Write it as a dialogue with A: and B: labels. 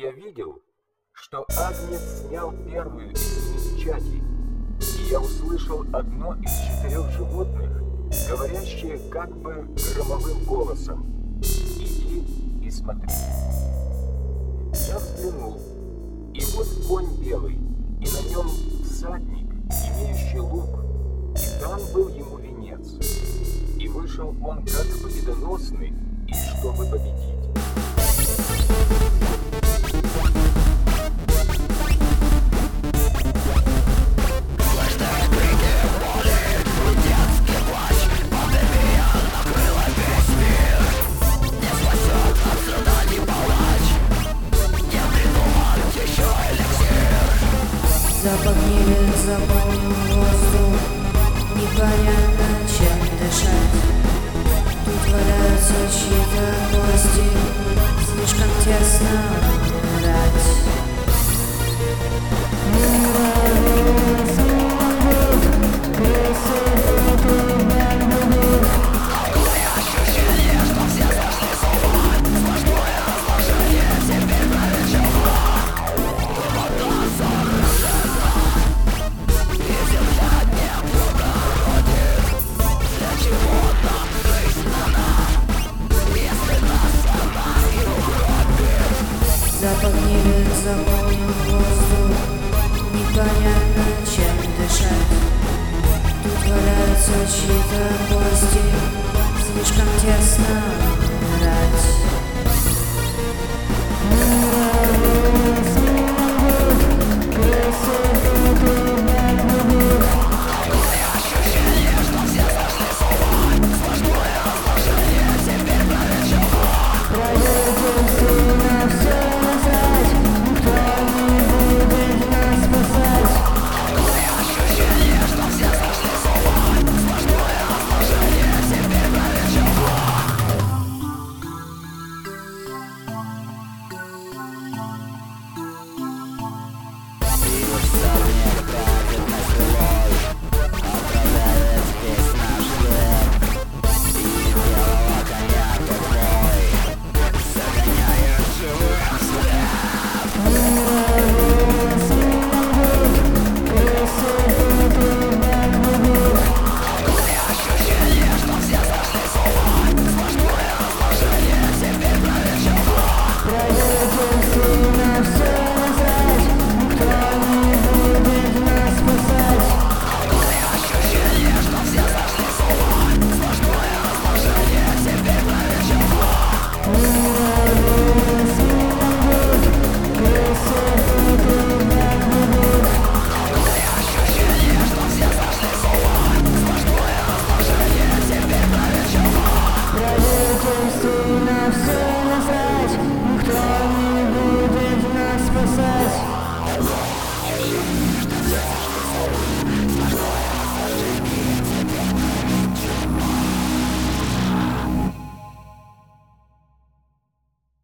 A: я видел, что Агнец снял первую из печатей, и я услышал одно из 4 животных, говорящее как бы громовым голосом: «Иди и смотри». Я взглянул, и вот конь белый, и на нем всадник, имеющий лук, и дан был ему венец. И вышел он как победоносный, и чтобы победить.
B: Запах гнили заполнил воздух, непонятно чем дышать. Тут валяются чьи-то кости, слишком тесно умирать. Запах гнили заполнил воздух, непонятно чем дышать. Тут валяются чьи-то кости, слишком тесно умирать.